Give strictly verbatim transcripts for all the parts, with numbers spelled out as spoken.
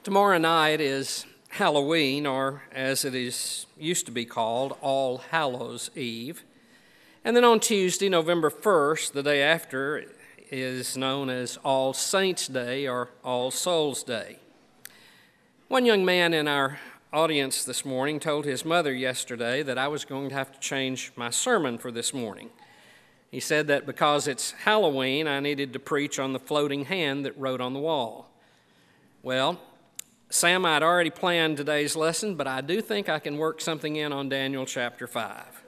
Tomorrow night is Halloween, or as it is used to be called, All Hallows Eve. And then on Tuesday, November first, the day after, is known as All Saints' Day or All Souls' Day. One young man in our audience this morning told his mother yesterday that I was going to have to change my sermon for this morning. He said that because it's Halloween, I needed to preach on the floating hand that wrote on the wall. Well, Sam, I'd already planned today's lesson, but I do think I can work something in on Daniel chapter five.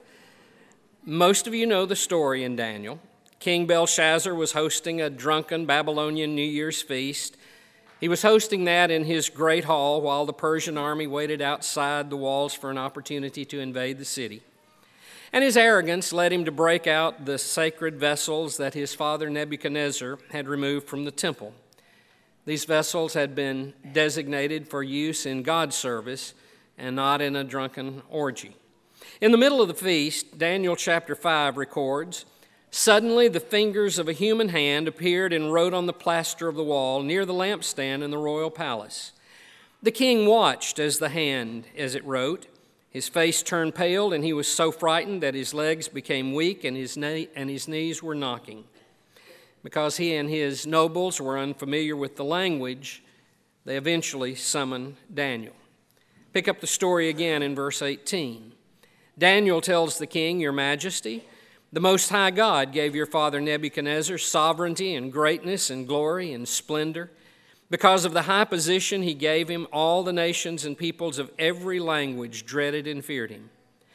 Most of you know the story in Daniel. King Belshazzar was hosting a drunken Babylonian New Year's feast. He was hosting that in his great hall while the Persian army waited outside the walls for an opportunity to invade the city. And his arrogance led him to break out the sacred vessels that his father Nebuchadnezzar had removed from the temple. These vessels had been designated for use in God's service and not in a drunken orgy. In the middle of the feast, Daniel chapter five records, "Suddenly the fingers of a human hand appeared and wrote on the plaster of the wall near the lampstand in the royal palace. The king watched as the hand, as it wrote. His face turned pale, and he was so frightened that his legs became weak and his, na- and his knees were knocking. Because he and his nobles were unfamiliar with the language, they eventually summoned Daniel." Pick up the story again in verse eighteen. Daniel tells the king, "Your Majesty, the Most High God gave your father Nebuchadnezzar sovereignty and greatness and glory and splendor. Because of the high position he gave him, all the nations and peoples of every language dreaded and feared him.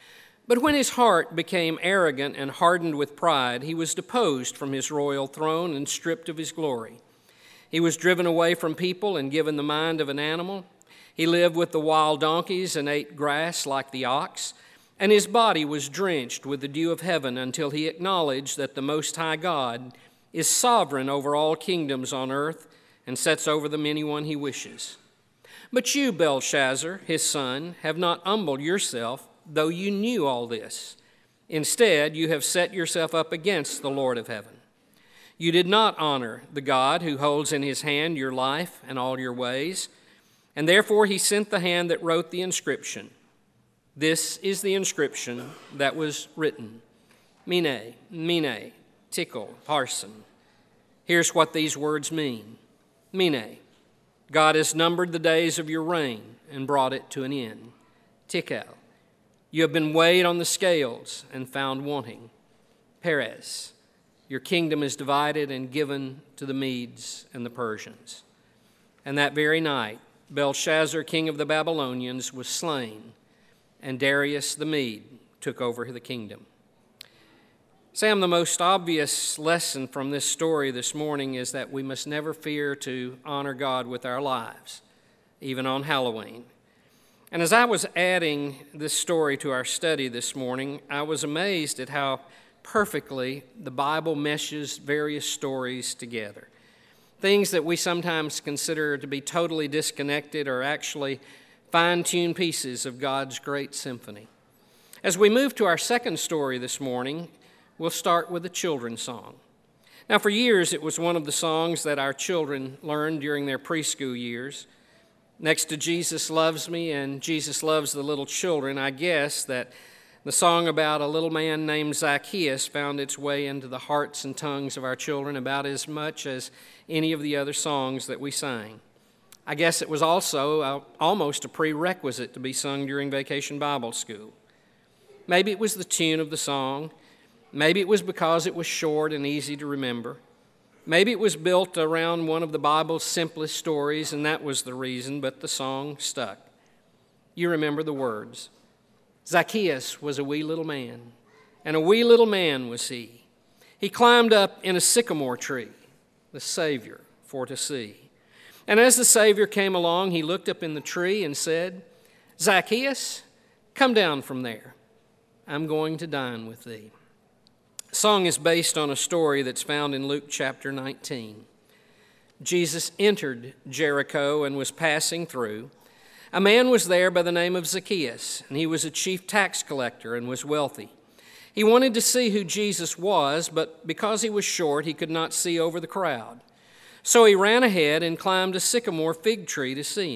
But when his heart became arrogant and hardened with pride, he was deposed from his royal throne and stripped of his glory. He was driven away from people and given the mind of an animal. He lived with the wild donkeys and ate grass like the ox, and his body was drenched with the dew of heaven until he acknowledged that the Most High God is sovereign over all kingdoms on earth and sets over them anyone he wishes. But you, Belshazzar, his son, have not humbled yourself, though you knew all this. Instead, you have set yourself up against the Lord of heaven. You did not honor the God who holds in his hand your life and all your ways, and therefore he sent the hand that wrote the inscription. This is the inscription that was written. Mene, Mene, Tekel, Parsin. Here's what these words mean. Mene, God has numbered the days of your reign and brought it to an end. Tekel, you have been weighed on the scales and found wanting. Peres, your kingdom is divided and given to the Medes and the Persians. And that very night, Belshazzar, king of the Babylonians, was slain, and Darius the Mede took over the kingdom." Sam, the most obvious lesson from this story this morning is that we must never fear to honor God with our lives, even on Halloween. And as I was adding this story to our study this morning, I was amazed at how perfectly the Bible meshes various stories together. Things that we sometimes consider to be totally disconnected are actually fine-tuned pieces of God's great symphony. As we move to our second story this morning, we'll start with a children's song. Now, for years, it was one of the songs that our children learned during their preschool years. Next to Jesus Loves Me and Jesus Loves the Little Children, I guess that the song about a little man named Zacchaeus found its way into the hearts and tongues of our children about as much as any of the other songs that we sang. I guess it was also uh, almost a prerequisite to be sung during Vacation Bible School. Maybe it was the tune of the song. Maybe it was because it was short and easy to remember. Maybe it was built around one of the Bible's simplest stories, and that was the reason, but the song stuck. You remember the words. Zacchaeus was a wee little man, and a wee little man was he. He climbed up in a sycamore tree, the Savior for to see. And as the Savior came along, he looked up in the tree and said, "Zacchaeus, come down from there. I'm going to dine with thee." The song is based on a story that's found in Luke chapter nineteen. Jesus entered Jericho and was passing through. A man was there by the name of Zacchaeus, and he was a chief tax collector and was wealthy. He wanted to see who Jesus was, but because he was short, he could not see over the crowd. So he ran ahead and climbed a sycamore fig tree to see him,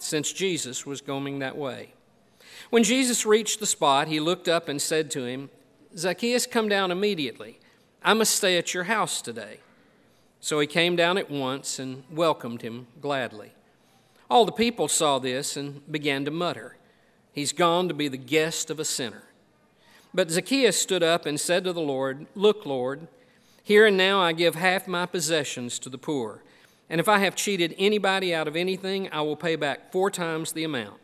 since Jesus was going that way. When Jesus reached the spot, he looked up and said to him, "Zacchaeus, come down immediately. I must stay at your house today." So he came down at once and welcomed him gladly. All the people saw this and began to mutter, "He's gone to be the guest of a sinner." But Zacchaeus stood up and said to the Lord, "Look, Lord, here and now I give half my possessions to the poor, and if I have cheated anybody out of anything, I will pay back four times the amount."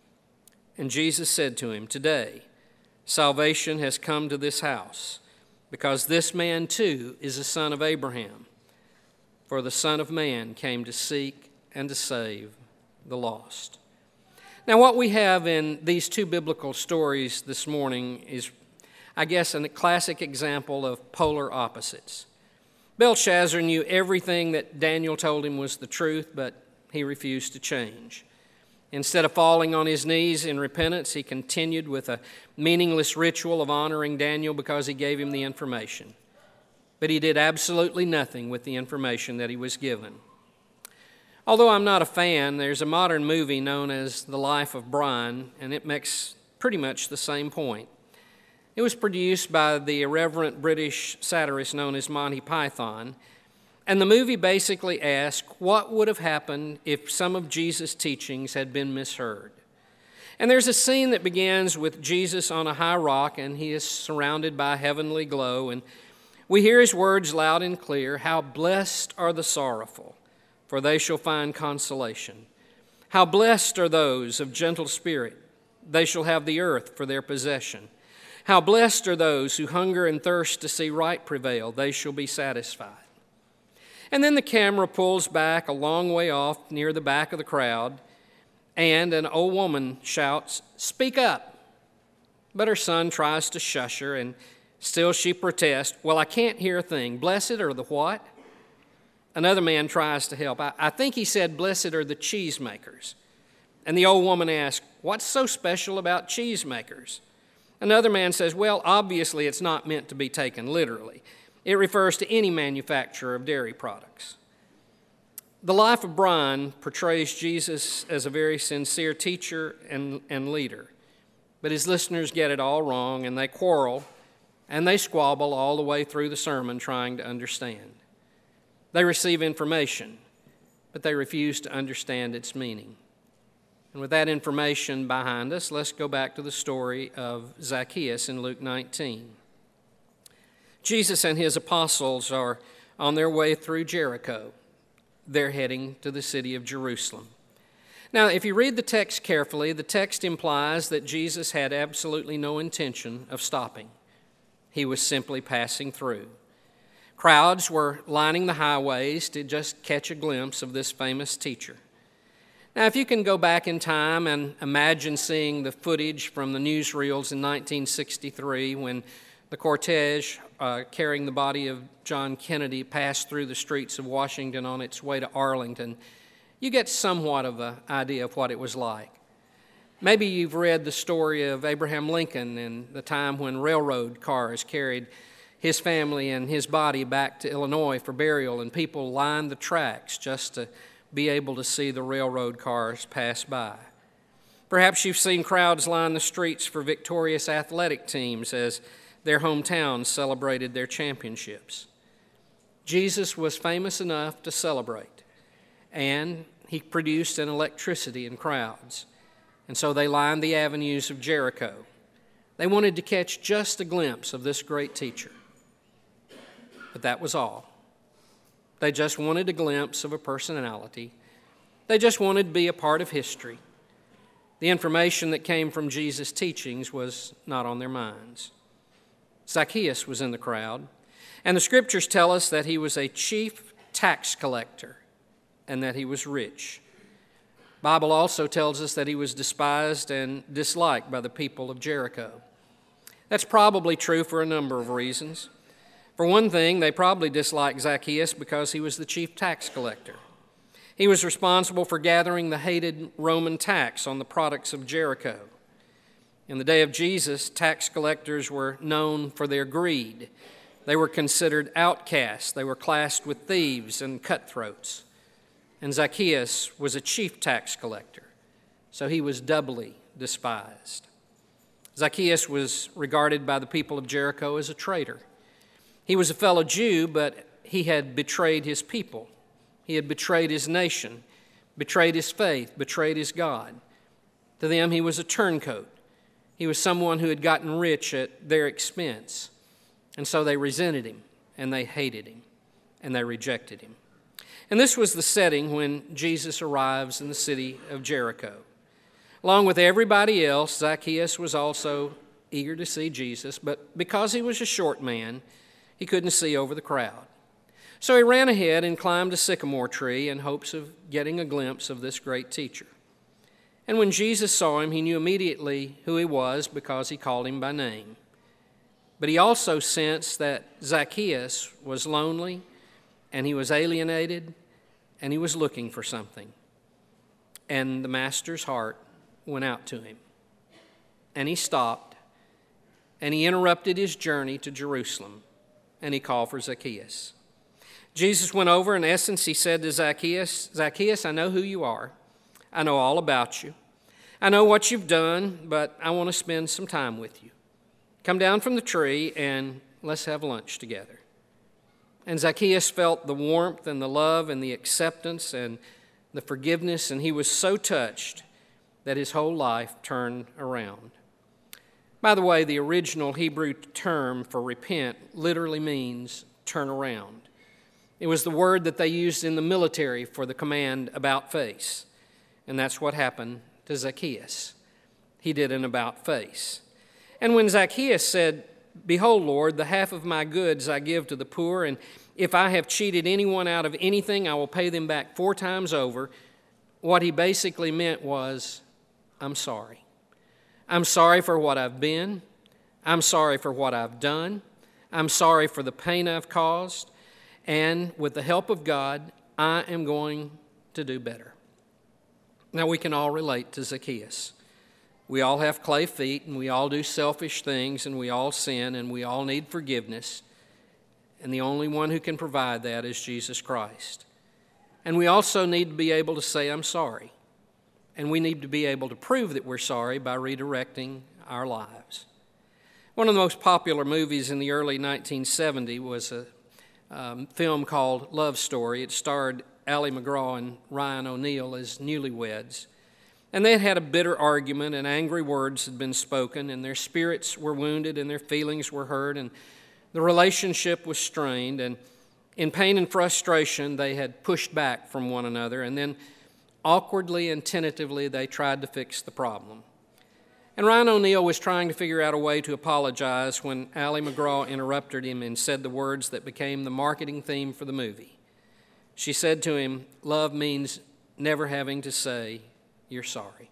And Jesus said to him, "Today salvation has come to this house, because this man too is a son of Abraham. For the Son of Man came to seek and to save the lost." Now, what we have in these two biblical stories this morning is, I guess, a classic example of polar opposites. Belshazzar knew everything that Daniel told him was the truth, but he refused to change. Instead of falling on his knees in repentance, he continued with a meaningless ritual of honoring Daniel because he gave him the information. But he did absolutely nothing with the information that he was given. Although I'm not a fan, there's a modern movie known as The Life of Brian, and it makes pretty much the same point. It was produced by the irreverent British satirist known as Monty Python, and the movie basically asks what would have happened if some of Jesus' teachings had been misheard. And there's a scene that begins with Jesus on a high rock, and he is surrounded by a heavenly glow, and we hear his words loud and clear, "How blessed are the sorrowful, for they shall find consolation. How blessed are those of gentle spirit, they shall have the earth for their possession. How blessed are those who hunger and thirst to see right prevail, they shall be satisfied." And then the camera pulls back a long way off near the back of the crowd, and an old woman shouts, "Speak up." But her son tries to shush her, and still she protests, "Well, I can't hear a thing. Blessed are the what?" Another man tries to help. I, I think he said, "Blessed are the cheesemakers." And the old woman asks, "What's so special about cheesemakers?" Another man says, "Well, obviously it's not meant to be taken literally. It refers to any manufacturer of dairy products." The Life of Brian portrays Jesus as a very sincere teacher and, and leader. But his listeners get it all wrong, and they quarrel, and they squabble all the way through the sermon trying to understand. They receive information, but they refuse to understand its meaning. And with that information behind us, let's go back to the story of Zacchaeus in Luke nineteen. Jesus and his apostles are on their way through Jericho. They're heading to the city of Jerusalem. Now, if you read the text carefully, the text implies that Jesus had absolutely no intention of stopping. He was simply passing through. Crowds were lining the highways to just catch a glimpse of this famous teacher. Now, if you can go back in time and imagine seeing the footage from the newsreels in nineteen sixty-three when the cortege uh, carrying the body of John Kennedy passed through the streets of Washington on its way to Arlington, you get somewhat of an idea of what it was like. Maybe you've read the story of Abraham Lincoln and the time when railroad cars carried his family and his body back to Illinois for burial, and people lined the tracks just to be able to see the railroad cars pass by. Perhaps you've seen crowds line the streets for victorious athletic teams as their hometowns celebrated their championships. Jesus was famous enough to celebrate, and he produced an electricity in crowds. And so they lined the avenues of Jericho. They wanted to catch just a glimpse of this great teacher. But that was all. They just wanted a glimpse of a personality. They just wanted to be a part of history. The information that came from Jesus' teachings was not on their minds. Zacchaeus was in the crowd, and the scriptures tell us that he was a chief tax collector and that he was rich. The Bible also tells us that he was despised and disliked by the people of Jericho. That's probably true for a number of reasons. For one thing, they probably disliked Zacchaeus because he was the chief tax collector. He was responsible for gathering the hated Roman tax on the products of Jericho. In the day of Jesus, tax collectors were known for their greed. They were considered outcasts. They were classed with thieves and cutthroats. And Zacchaeus was a chief tax collector. so he was doubly despised. Zacchaeus was regarded by the people of Jericho as a traitor. He was a fellow Jew, but he had betrayed his people. He had betrayed his nation, betrayed his faith, betrayed his God. To them, he was a turncoat. He was someone who had gotten rich at their expense. And so they resented him, and they hated him, and they rejected him. And this was the setting when Jesus arrives in the city of Jericho. Along with everybody else, Zacchaeus was also eager to see Jesus, but because he was a short man, he couldn't see over the crowd. So he ran ahead and climbed a sycamore tree in hopes of getting a glimpse of this great teacher. And when Jesus saw him, he knew immediately who he was because he called him by name. But he also sensed that Zacchaeus was lonely, and he was alienated, and he was looking for something. And the master's heart went out to him. And he stopped, and he interrupted his journey to Jerusalem, and he called for Zacchaeus. Jesus went over. In essence, he said to Zacchaeus, Zacchaeus, I know who you are. I know all about you. I know what you've done, but I want to spend some time with you. Come down from the tree and let's have lunch together. And Zacchaeus felt the warmth and the love and the acceptance and the forgiveness, and he was so touched that his whole life turned around. By the way, the original Hebrew term for repent literally means turn around. It was the word that they used in the military for the command about face. And that's what happened to Zacchaeus. He did an about face. And when Zacchaeus said, Behold, Lord, the half of my goods I give to the poor, and if I have cheated anyone out of anything, I will pay them back four times over, what he basically meant was, I'm sorry. I'm sorry for what I've been. I'm sorry for what I've done. I'm sorry for the pain I've caused. And with the help of God, I am going to do better. Now, we can all relate to Zacchaeus. We all have clay feet, and we all do selfish things, and we all sin, and we all need forgiveness. And the only one who can provide that is Jesus Christ. And we also need to be able to say, I'm sorry. And we need to be able to prove that we're sorry by redirecting our lives. One of the most popular movies in the early nineteen seventies was a um, film called Love Story. It starred Ali MacGraw and Ryan O'Neal as newlyweds. And they had had a bitter argument, and angry words had been spoken, and their spirits were wounded, and their feelings were hurt, and the relationship was strained. And in pain and frustration, they had pushed back from one another, and then awkwardly and tentatively, they tried to fix the problem. And Ryan O'Neal was trying to figure out a way to apologize when Ali MacGraw interrupted him and said the words that became the marketing theme for the movie. She said to him, love means never having to say you're sorry.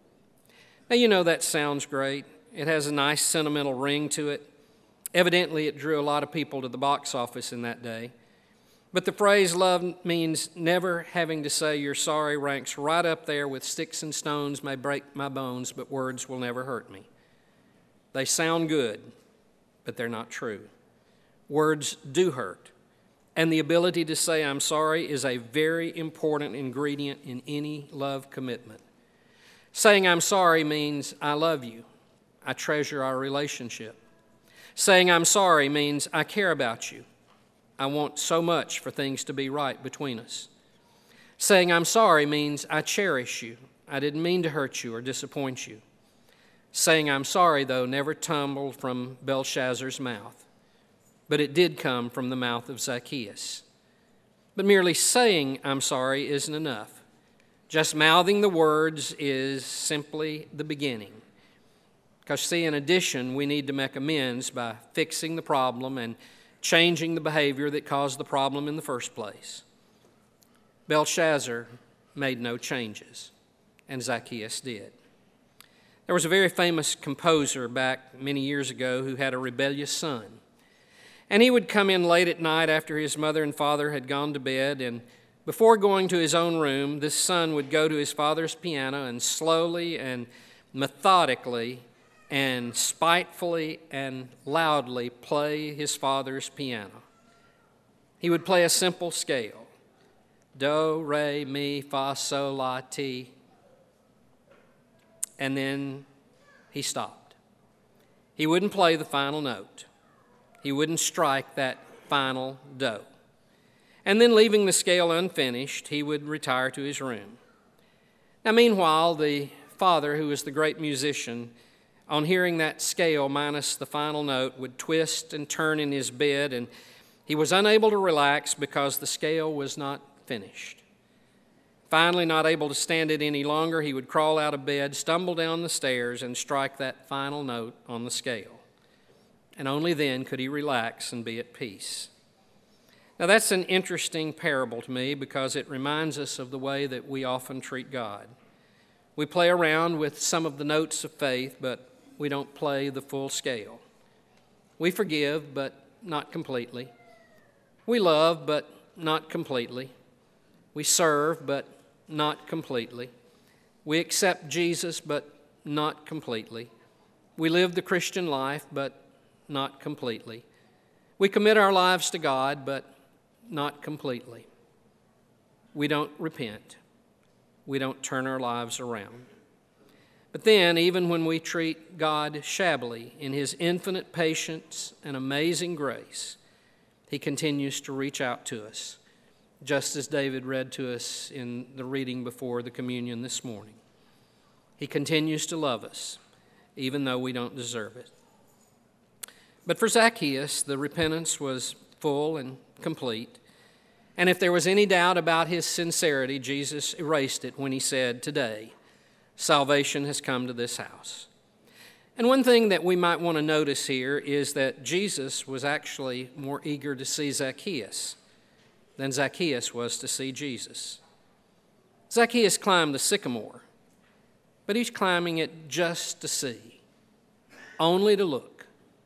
Now, you know that sounds great. It has a nice sentimental ring to it. Evidently, it drew a lot of people to the box office in that day. But the phrase love means never having to say you're sorry ranks right up there with sticks and stones may break my bones, but words will never hurt me. They sound good, but they're not true. Words do hurt. And the ability to say I'm sorry is a very important ingredient in any love commitment. Saying I'm sorry means I love you. I treasure our relationship. Saying I'm sorry means I care about you. I want so much for things to be right between us. Saying I'm sorry means I cherish you. I didn't mean to hurt you or disappoint you. Saying I'm sorry, though, never tumbled from Belshazzar's mouth, but it did come from the mouth of Zacchaeus. But merely saying I'm sorry isn't enough. Just mouthing the words is simply the beginning. Because, see, in addition, we need to make amends by fixing the problem and changing the behavior that caused the problem in the first place. Belshazzar made no changes, and Zacchaeus did. There was a very famous composer back many years ago who had a rebellious son. And he would come in late at night after his mother and father had gone to bed, and before going to his own room, this son would go to his father's piano and slowly and methodically and spitefully and loudly play his father's piano. He would play a simple scale, do, re, mi, fa, sol, la, ti. and then he stopped. He wouldn't play the final note. He wouldn't strike that final dough. And then, leaving the scale unfinished, he would retire to his room. Now, meanwhile, the father, who was the great musician, on hearing that scale minus the final note, would twist and turn in his bed, and he was unable to relax because the scale was not finished. Finally, not able to stand it any longer, he would crawl out of bed, stumble down the stairs, and strike that final note on the scale. And only then could he relax and be at peace. Now, that's an interesting parable to me because it reminds us of the way that we often treat God. We play around with some of the notes of faith, but we don't play the full scale. We forgive, but not completely. We love, but not completely. We serve, but not completely. We accept Jesus, but not completely. We live the Christian life, but not completely. We commit our lives to God, but not completely. We don't repent. We don't turn our lives around. But then, even when we treat God shabbily, in His infinite patience and amazing grace, He continues to reach out to us, just as David read to us in the reading before the communion this morning. He continues to love us, even though we don't deserve it. But for Zacchaeus, the repentance was full and complete. And if there was any doubt about his sincerity, Jesus erased it when he said, "Today, salvation has come to this house." And one thing that we might want to notice here is that Jesus was actually more eager to see Zacchaeus than Zacchaeus was to see Jesus. Zacchaeus climbed the sycamore, but he's climbing it just to see, only to look.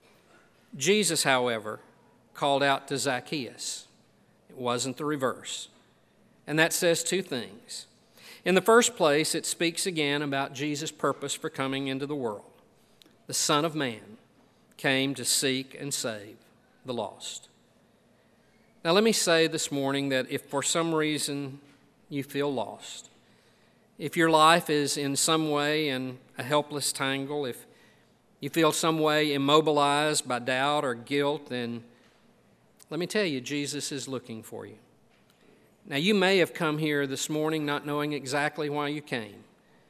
Jesus, however, called out to Zacchaeus. It wasn't the reverse. And that says two things. In the first place, it speaks again about Jesus' purpose for coming into the world. The Son of Man came to seek and save the lost. Now, let me say this morning that if for some reason you feel lost, if your life is in some way in a helpless tangle, if you feel some way immobilized by doubt or guilt, then let me tell you, Jesus is looking for you. Now, you may have come here this morning not knowing exactly why you came.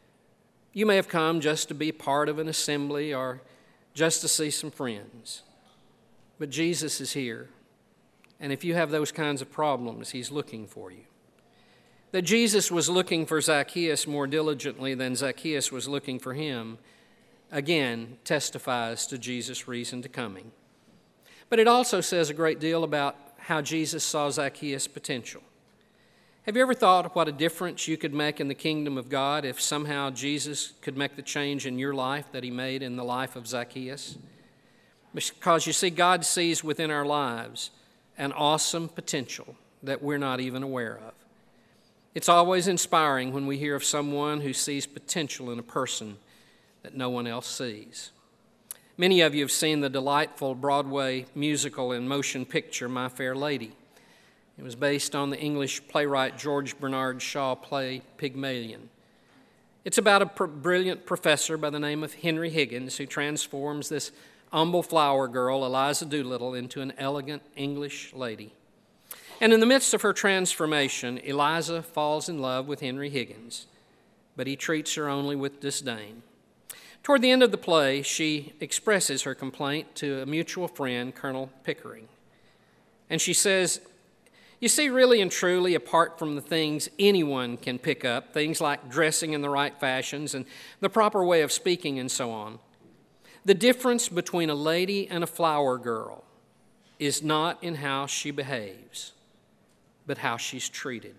You may have come just to be part of an assembly or just to see some friends. But Jesus is here, and if you have those kinds of problems, He's looking for you. That Jesus was looking for Zacchaeus more diligently than Zacchaeus was looking for him, again, testifies to Jesus' reason to coming. But it also says a great deal about how Jesus saw Zacchaeus' potential. Have you ever thought what a difference you could make in the kingdom of God if somehow Jesus could make the change in your life that He made in the life of Zacchaeus? Because you see, God sees within our lives an awesome potential that we're not even aware of. It's always inspiring when we hear of someone who sees potential in a person that no one else sees. Many of you have seen the delightful Broadway musical and motion picture, My Fair Lady. It was based on the English playwright George Bernard Shaw play Pygmalion. It's about a pr- brilliant professor by the name of Henry Higgins who transforms this humble flower girl, Eliza Doolittle, into an elegant English lady. And in the midst of her transformation, Eliza falls in love with Henry Higgins, but he treats her only with disdain. Toward the end of the play, she expresses her complaint to a mutual friend, Colonel Pickering. And she says, "You see, really and truly, apart from the things anyone can pick up, things like dressing in the right fashions and the proper way of speaking and so on, the difference between a lady and a flower girl is not in how she behaves, but how she's treated.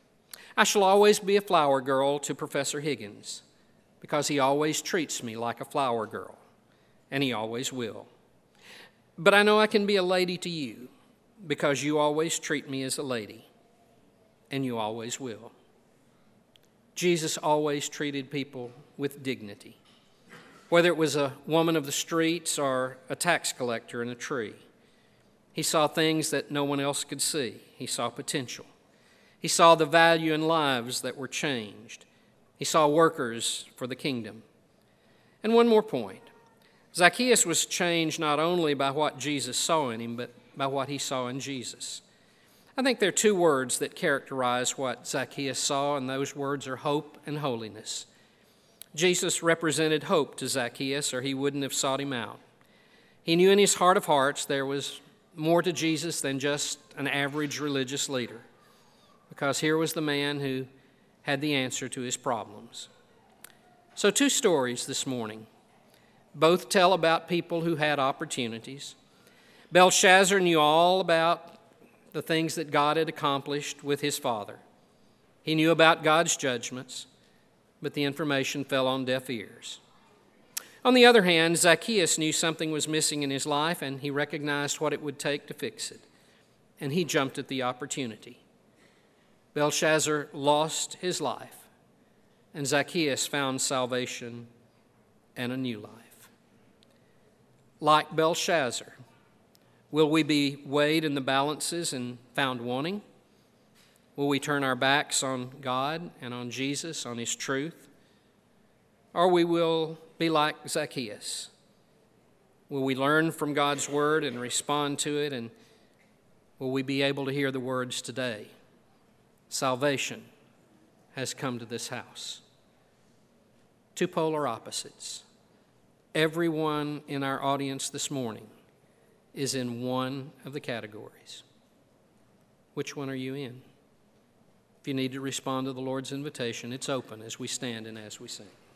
I shall always be a flower girl to Professor Higgins, because he always treats me like a flower girl, and he always will. But I know I can be a lady to you, because you always treat me as a lady, and you always will." Jesus always treated people with dignity, whether it was a woman of the streets or a tax collector in a tree. He saw things that no one else could see. He saw potential. He saw the value in lives that were changed. He saw workers for the kingdom. And one more point. Zacchaeus was changed not only by what Jesus saw in him, but by what he saw in Jesus. I think there are two words that characterize what Zacchaeus saw, and those words are hope and holiness. Jesus represented hope to Zacchaeus, or he wouldn't have sought him out. He knew in his heart of hearts there was more to Jesus than just an average religious leader, because here was the man who had the answer to his problems. So two stories this morning. Both tell about people who had opportunities. Belshazzar knew all about the things that God had accomplished with his father. He knew about God's judgments, but the information fell on deaf ears. On the other hand, Zacchaeus knew something was missing in his life, and he recognized what it would take to fix it, and he jumped at the opportunity. Belshazzar lost his life, and Zacchaeus found salvation and a new life. Like Belshazzar, will we be weighed in the balances and found wanting? Will we turn our backs on God and on Jesus, on his truth? Or we will be like Zacchaeus. Will we learn from God's word and respond to it? And will we be able to hear the words today? Salvation has come to this house. Two polar opposites. Everyone in our audience this morning is in one of the categories. Which one are you in? If you need to respond to the Lord's invitation, it's open as we stand and as we sing.